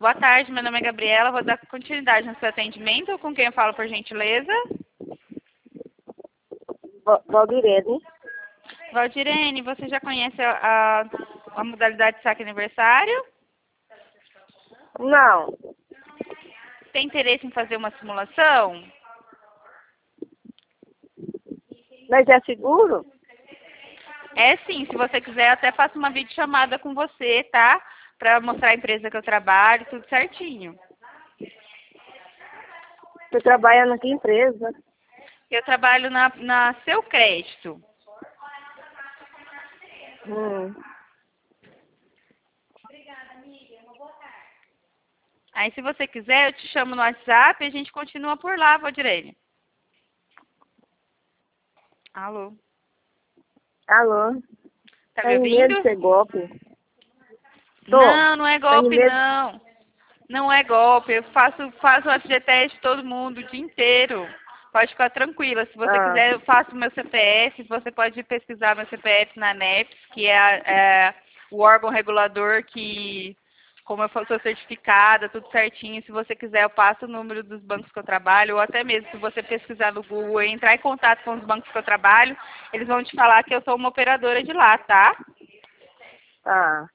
Boa tarde, meu nome é Gabriela, vou dar continuidade no seu atendimento. Com quem eu falo, por gentileza? Valdirene? Valdirene, você já conhece a modalidade de saque aniversário? Não. Tem interesse em fazer uma simulação? Mas é seguro? É sim, se você quiser, eu até faço uma videochamada com você, tá? Pra mostrar a empresa que eu trabalho, tudo certinho. Você trabalha na que empresa? Eu trabalho na Seu Crédito. Hum. Aí, se você quiser, eu te chamo no WhatsApp e a gente continua por lá, Valdirene. Alô? Alô? Tá me Tem medo de ouvindo? ser golpe? Tô. Não, não é Tem golpe, medo? não. Não é golpe. Eu faço o FGTS de todo mundo o dia inteiro. Pode ficar tranquila. Se você Ah, quiser, eu faço meu CPF. Você pode pesquisar meu CPF na ANEPS, que é, o órgão regulador que, como eu sou certificada, tudo certinho. Se você quiser, eu passo o número dos bancos que eu trabalho, ou até mesmo se você pesquisar no Google e entrar em contato com os bancos que eu trabalho, eles vão te falar que eu sou uma operadora de lá, tá? tá.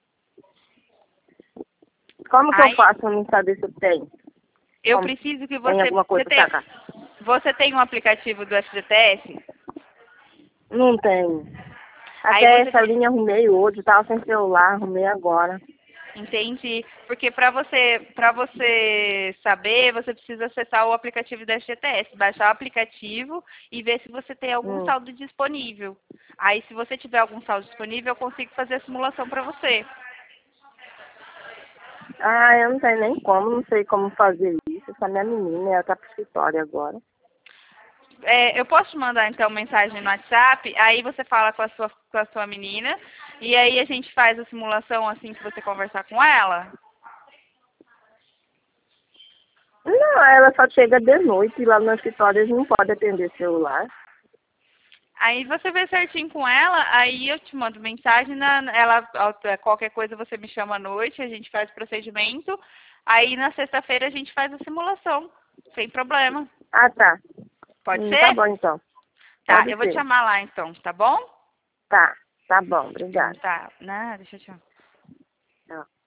Como que eu Aí, faço pra não saber se eu tenho? eu Como? preciso que Tem você. alguma coisa pra sacar? Você tem um aplicativo do FGTS? Não tenho. Aí Até você essa linha arrumei hoje, tava sem celular, arrumei agora. entende? Porque para você saber, você precisa acessar o aplicativo da FGTS, baixar o aplicativo e ver se você tem algum Hum. saldo disponível. Aí, se você tiver algum saldo disponível, eu consigo fazer a simulação para você. Ah, eu não tenho nem como, não sei como fazer isso. Essa minha menina, ela tá pro escritório agora. Eu posso te mandar então mensagem no WhatsApp, aí você fala com a sua menina e aí a gente faz a simulação assim que você conversar com ela. Não, ela só chega de noite e lá no escritório eles não podem atender celular. Aí você vê certinho com ela, aí eu te mando mensagem, qualquer coisa você me chama à noite, a gente faz o procedimento, aí na sexta-feira a gente faz a simulação, sem problema. Ah, tá. Pode Tá ser? bom então. Tá, Pode eu vou te ser. chamar lá então, tá bom? Tá, tá bom, obrigada. Tá, deixa eu te chamar. Tchau.